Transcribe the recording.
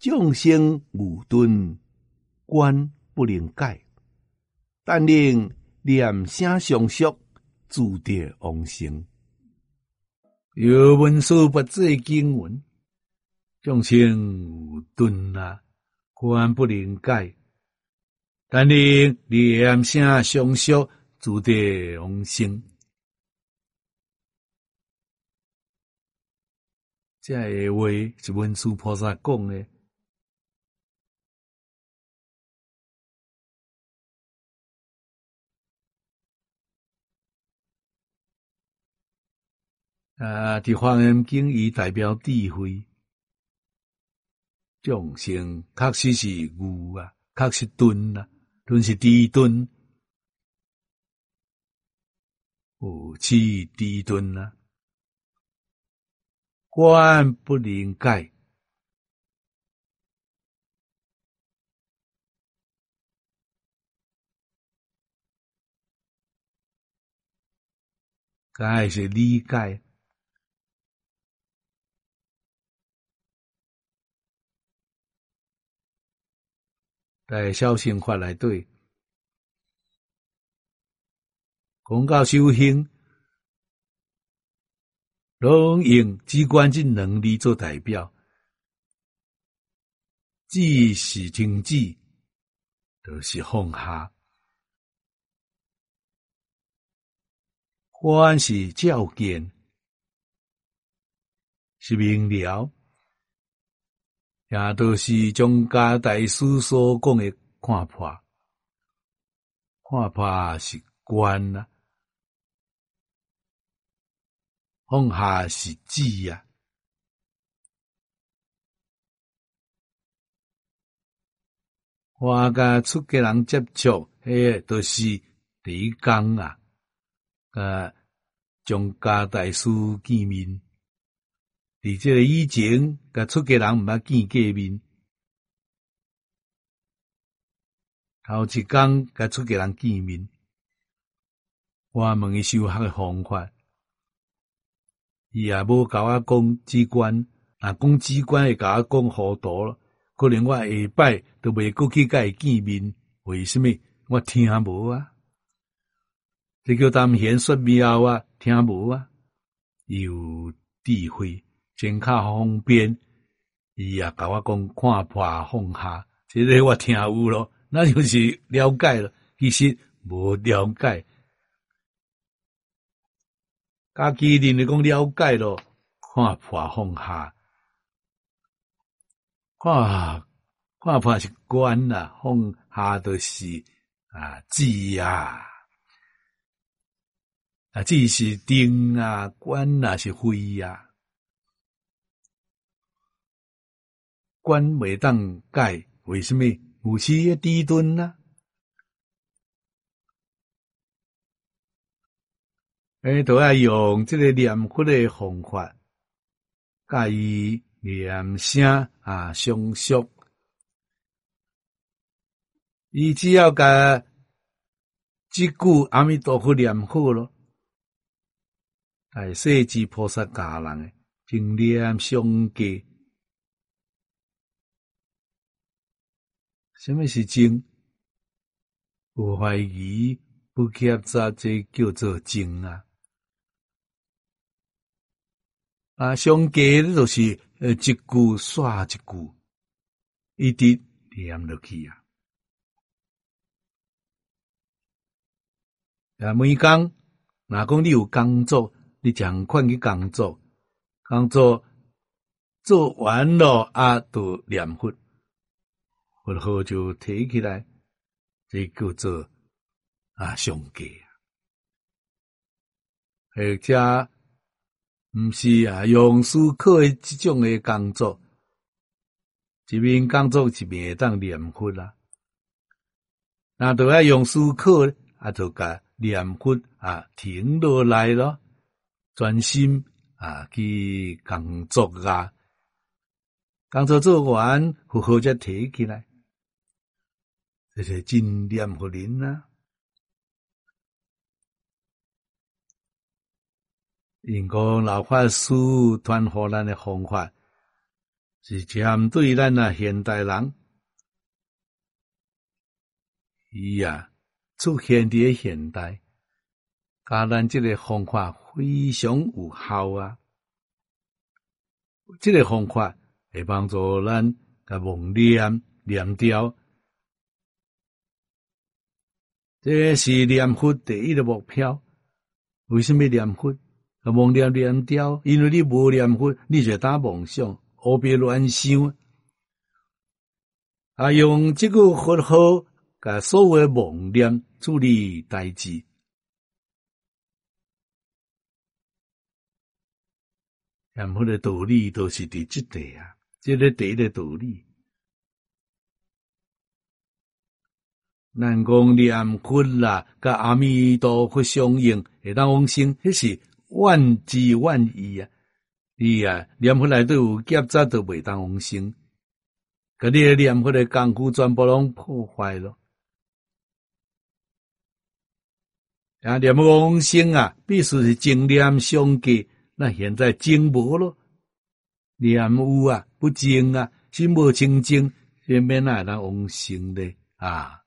众生愚钝，观不能改。但令念声相续，自得往生。有文殊不这经文，众生愚钝啊，观不能改。但令念声相续，自得往生。这个话是文殊菩萨讲的。伫华严经伊代表智慧，众生确实是愚啊，确实钝啊，钝是迟钝，有痴迟钝啊，观不能改。改是理解。在小乘法内底，讲到修行，拢用机关这两字做代表。止是停止，就是放下；观是照见，是明了。也就是宗家大师所讲的看破，看破是观啊，放下是止啊。我甲出家人接触，迄都是第一工啊，甲宗家大师见面。伫这个以前，甲出家人毋捌见过面。头一工甲出家人见面，我问伊修学的方法，伊也无甲我讲机关，若讲机关会甲我讲糊涂咯。可能我下摆都袂过去甲伊见面，为什么？我听无啊？这叫谈玄说妙啊，听无啊？有智慧，真较方便。伊也甲我讲看破放下，这个我听有咯，那就是了解了。其实无了解，家己认为讲了解咯，看破放下。看破是观啦，放下就是止啊，止是定啊，观啊是慧啊，观袂当改，为什么？有时要迟钝啊，都要用这个念佛的方法，甲伊念声相续。伊只要甲即句阿弥陀佛念好咯，大势至菩萨教人诶，正念相继。什么是正？不怀疑，不夹杂，这叫做正啊！相继就是一句刷一句，一直念落去啊！每工，若讲你有工作，你尽快去工作，工作做完了就念佛，佛号就提起来，这叫做上计啊。或者毋是用思考的这种的工作，一面工作一面会当念佛啦。那都要用思考，就甲念佛停落来咯，专心去工作啊。工作做完，佛号才提起来，这是真念佛人啊。因讲老法师传互咱的方法， 是针对咱现代人，伊出现伫现代，甲咱即个方法非常有效啊！即个方法会帮助咱甲妄念掉，这是念佛第一个目标。为什么念佛？甲妄念掉，因为你无念佛，你就打妄想，胡别乱想。用这个佛号，甲所有妄念处理代志。念佛的道理都是伫即地啊，这个第一个道理。咱讲念佛啦，甲阿弥陀佛相应，会当往生，迄是万之万益啊！你念佛内底有夹杂都袂当往生，甲你的念佛的功夫全部拢破坏了。念佛往生必须是正念相继。那现在正无咯，念有不正心无清净，偏免会当往生咧